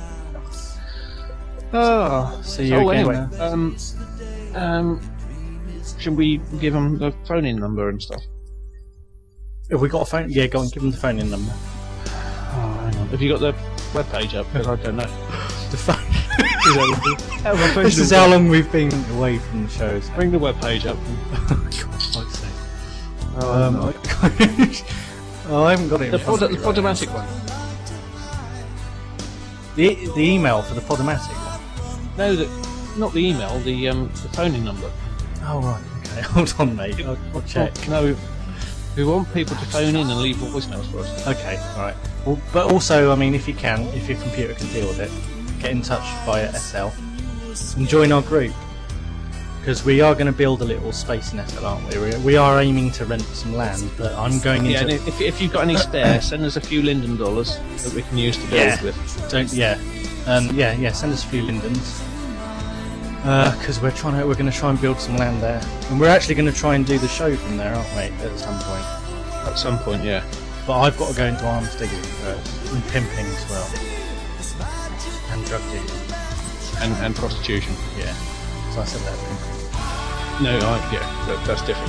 Oh, See you oh, again. anyway, uh, um, um, should we give them the phone-in number and stuff? Have we got a phone? Yeah, go on, give them the phone in number. Oh, hang on. Have you got the web page up? Because I don't know. The phone. Have a phone This is number. how long we've been away from the shows. Bring the web page up. God's sake. Oh, Um, no. oh, I haven't got it. in the, front pod- of the me right Podomatic one. now. The the email for the Podomatic one. No, the, not the email. The um, the phone-in number. Oh right, okay. Hold on, mate. I'll, I'll check. No, we want people to phone in and leave voicemails for us. Okay, all right. Well, but also, I mean, if you can, if your computer can deal with it, get in touch via S L and join our group. because we are going to build a little space nestle, aren't we? we? We are aiming to rent some land, but I'm going Yeah, into... and if, if you've got any spare, send us a few Linden dollars that we can use to build yeah. with. Don't, yeah. Um, yeah, yeah, send us a few Lindens. Because uh, we're trying to, we're going to try and build some land there. And we're actually going to try and do the show from there, aren't we, at some point? At some point, yeah. But I've got to go into arms digging first, and pimping as well. And drug dealing. And, and prostitution. Yeah. So I said that pimping. No, I, yeah, that, that's different.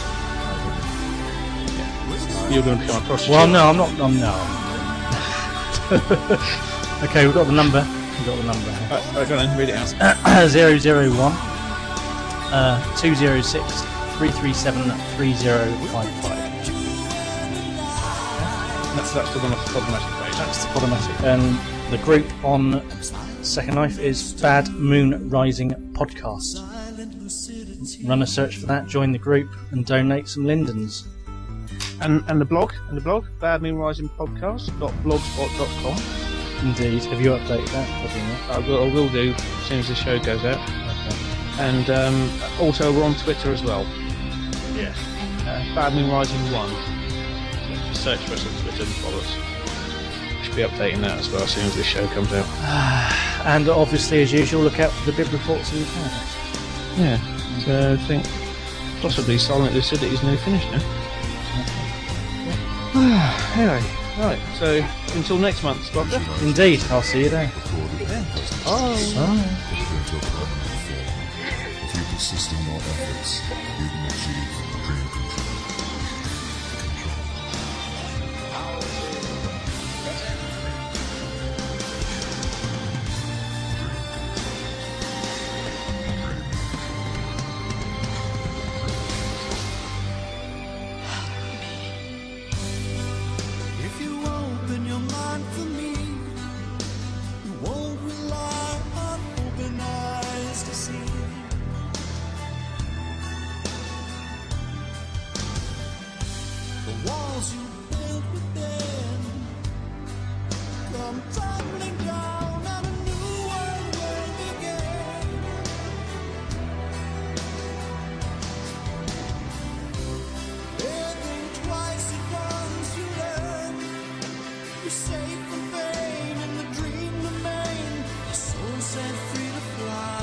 Yeah. You're going to become a prostitute. Well, no, I'm not, I'm no. Okay, we've got the number. We've got the number. Right, right, go on, read it out. zero zero one uh, two zero six three three seven three zero five five. That's, that's the one off the problematic page. That's the problematic. And the group on Second Life is Bad Moon Rising Podcast. Run a search for that, join the group, and donate some Lindens. And and the blog, and the blog, Bad Moon Rising Podcast dot blogspot dot com. Indeed. Have you updated that? Probably not. I will, I will do as soon as the show goes out. Okay. And um, also we're on Twitter as well. Yeah. Uh, Bad Moon Rising One. So just search for us on Twitter and follow us. Should be updating that as well as soon as this show comes out. And obviously, as usual, look out for the bib reports in the pad. Yeah. So I think possibly Silent Lucidity's new finish now. Anyway. Right, so until next month, Spocker. Indeed, I'll see you there. Yeah. Oh. Bye. If you persist in your efforts, you can achieve dream control.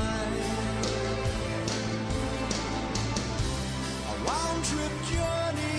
Trip journey